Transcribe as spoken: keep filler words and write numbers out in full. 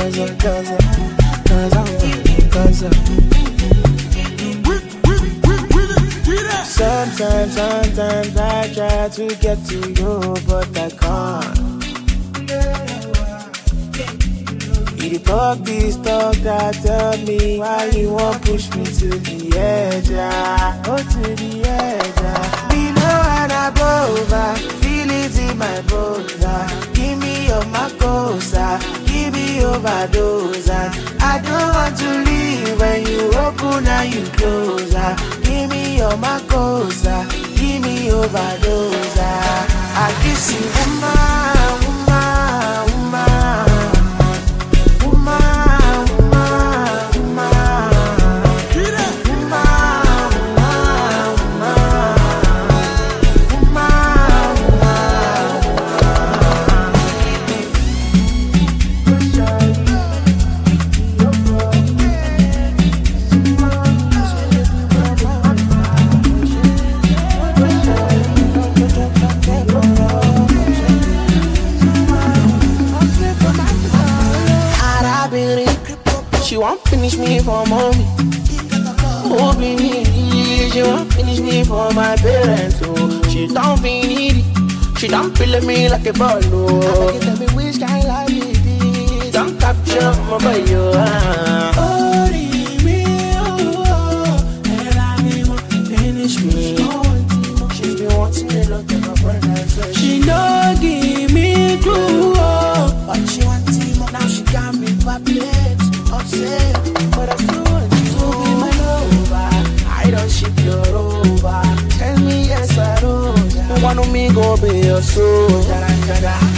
Gaza, Gaza, Gaza, Gaza. Sometimes, sometimes I try to get to you, but I can't. You talk this talk that tell me why you won't push me to the edge, ah. Oh, to the edge, ah. Below and above, ah. Feel it in my bones, ah. Give me your macosa, give me overdose, ah. I don't want to leave when you open and you close, ah. Give me your macosa, give me overdose, ah. I kiss you, woman, woman, woman. She won't finish me for mommy. Oh, baby, she won't finish me for my parents. Oh, she don't feel needy. She don't feel me like a ball. Oh, I beg you tell me which kind of it is. Don't capture my boy. Oh, me, oh, and I need more finish me. She's been wanting me look at my brother. She don't give me clue, oh, but she wants him now. She got me perplexed. Upset, but I still want you to be my lover. I don't ship your over. Tell me yes I don't. I want me go be your soul.